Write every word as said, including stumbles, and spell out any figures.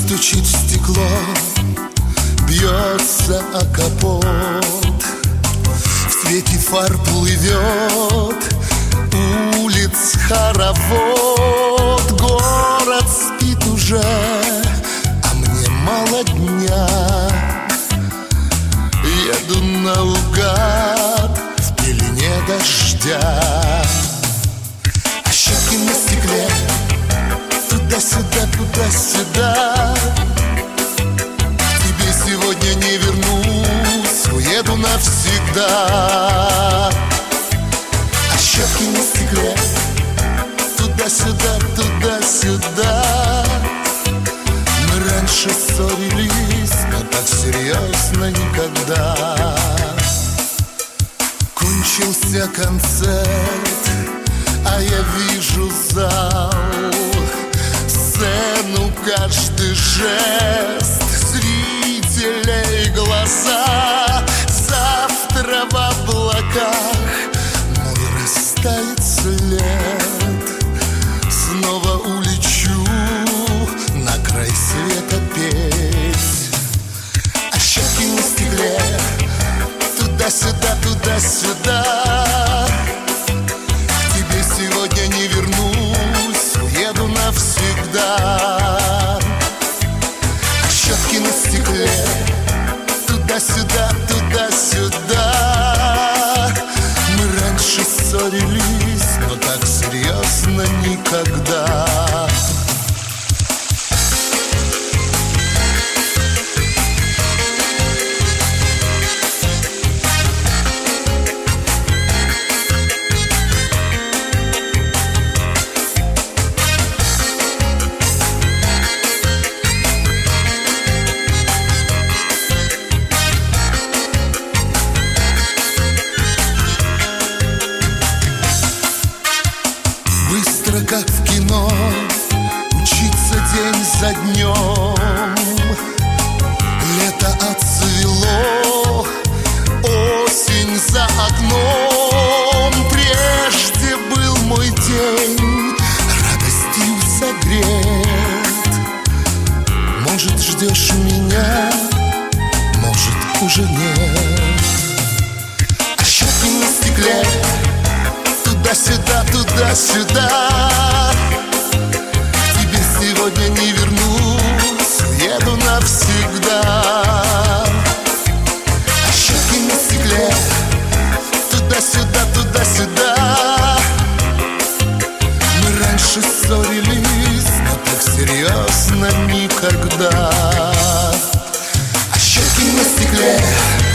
Стучит в стекло, бьется о капот. В свете фар плывет улиц хоровод. Город спит уже, а мне мало дня. Еду наугад в пелене дождя. А щеки на стекле туда-сюда, туда-сюда. К тебе сегодня не вернусь, уеду навсегда. А щеки на стекле туда-сюда, туда-сюда. Мы раньше ссорились, но так серьезно никогда. Кончился концерт, а я вижу зал, сцену, каждый жест зрителей глаза. Завтра в облаках мой растает след. Снова улечу на край света петь. А щеки на стекле туда-сюда, туда-сюда. К тебе сегодня не вернусь, уеду навсегда. А щетки на стекле туда-сюда, туда-сюда. Мы раньше ссорились, но так серьезно никогда. Быстро, как в кино, мчится день за днем. Лето отцвело, осень за окном. Прежде был мой день радостью согрет. Может, ждешь меня, может, уже нет. А щеки на стекле туда-сюда, туда-сюда. К тебе сегодня не вернусь, уеду навсегда. А щеки на стекле туда-сюда, туда-сюда. Мы раньше ссорились, но так серьезно никогда. А щеки на стекле